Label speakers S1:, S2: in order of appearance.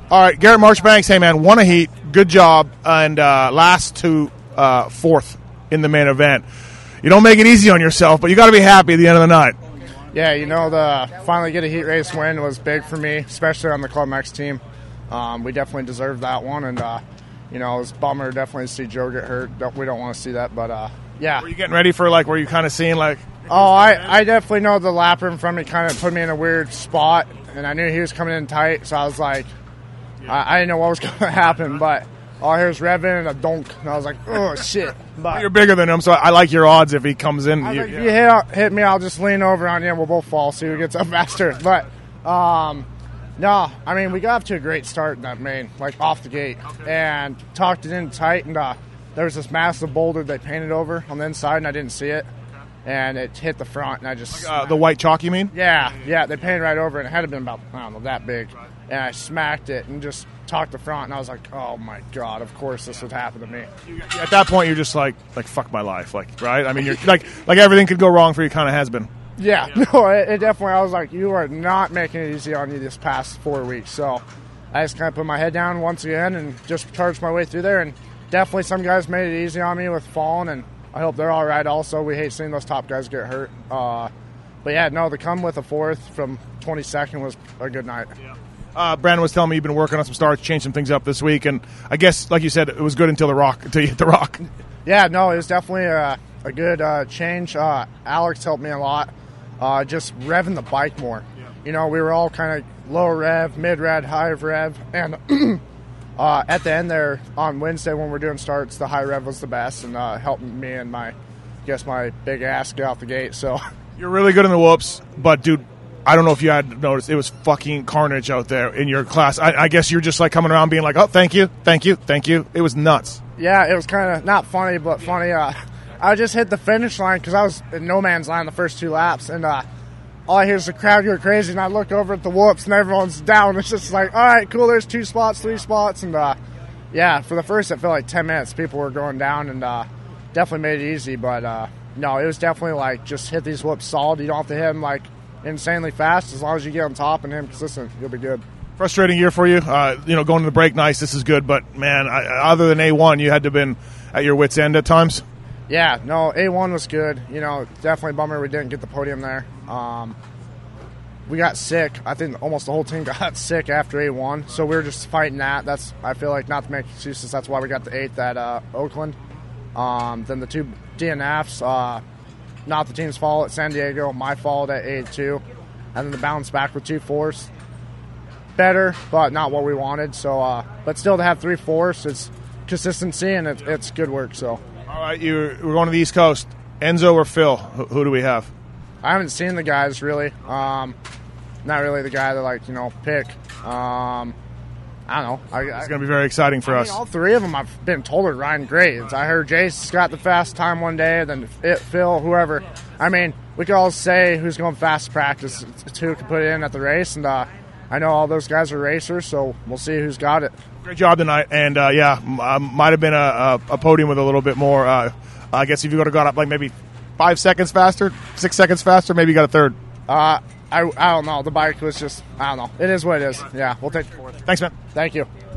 S1: All right, Garrett Marchbanks, hey, man, won a heat. Good job. And last to fourth in the main event. You don't make it easy on yourself, but you got to be happy at the end of the night.
S2: Yeah, the finally get a heat race win was big for me, especially on the Club Mex team. We definitely deserved that one, and, it was a bummer definitely to see Joe get hurt. We don't want to see that, but, yeah.
S1: Were you getting ready for, were you kind of seeing,
S2: Oh, I definitely know the lapper in front of me kind of put me in a weird spot, and I knew he was coming in tight, so I was like, I didn't know what was going to happen, but all I hear is revving and a donk, and I was like, oh, shit. But
S1: you're bigger than him, so I like your odds if he comes in.
S2: If you hit me, I'll just lean over on you, and we'll both fall, see who gets up faster. But, no, I mean, we got off to a great start in that main, off the gate, and talked it in tight, and there was this massive boulder they painted over on the inside, and I didn't see it. And it hit the front, and I just...
S1: the white chalk, you mean?
S2: Yeah, they painted right over it, and it had to been about, that big. And I smacked it and just talked the front, and I was like, oh, my God, of course this would happen to me.
S1: At that point, you're just like fuck my life, right? I mean, you're like everything could go wrong for you, kind of has been.
S2: Yeah, no, it definitely, I was like, you are not making it easy on you this past 4 weeks. So I just kind of put my head down once again and just charged my way through there, and definitely some guys made it easy on me with falling, and I hope they're all right also. We hate seeing those top guys get hurt. But, yeah, no, to come with a fourth from 22nd was a good night.
S1: Yeah. Brandon was telling me you've been working on some starts, changed some things up this week, and I guess, like you said, it was good until you hit the rock.
S2: Yeah, no, it was definitely a good change. Alex helped me a lot, just revving the bike more. Yeah. We were all kind of low rev, mid rev, high rev, and at the end there on Wednesday when we're doing starts, the high rev was the best and helped me and my big ass get out the gate. So
S1: you're really good in the whoops, but dude, I don't know if you had noticed, it was fucking carnage out there in your class. I guess you're just coming around being like, oh, thank you. It was nuts.
S2: Yeah, it was kind of not funny, but funny. I just hit the finish line because I was in no man's land the first 2 laps, and all I hear is the crowd go crazy, and I look over at the whoops, and everyone's down. It's just like, all right, cool, there's 2 spots, 3 spots, and yeah, for the first, it felt like 10 minutes, people were going down, and definitely made it easy, but no, it was definitely just hit these whoops solid. You don't have to hit them insanely fast. As long as you get on top and hit them consistent, you'll be good.
S1: Frustrating year for you. Going to the break, nice, this is good, but man, other than A1, you had to have been at your wits' end at times?
S2: Yeah, no, A1 was good. Definitely bummer we didn't get the podium there. We got sick. I think almost the whole team got sick after A1, so we were just fighting that. That's, I feel like, not to make excuses, that's why we got the 8th at Oakland. Then the 2 DNFs, not the team's fault at San Diego, my fault at A2. And then the bounce back with 2 4s. Better, but not what we wanted. So, but still to have 3 4s, it's consistency and it's good work. So.
S1: All right, we're going to the East Coast. Enzo or Phil? Who do we have?
S2: I haven't seen the guys really. Not really the guy to pick. I don't know.
S1: It's going to be very exciting for us.
S2: All 3 of them I've been told are riding great. I heard Jace got the fast time one day, then Phil, whoever. I mean, we could all say who's going fast practice. It's who can put it in at the race, and I know all those guys are racers, so we'll see who's got it.
S1: Great job tonight, and might have been a podium with a little bit more. I guess if you would have got up maybe 5 seconds faster, 6 seconds faster, maybe you got a third.
S2: I don't know. The bike was just, I don't know. It is what it is. Yeah, we'll take the 4th.
S1: Thanks, man.
S2: Thank you.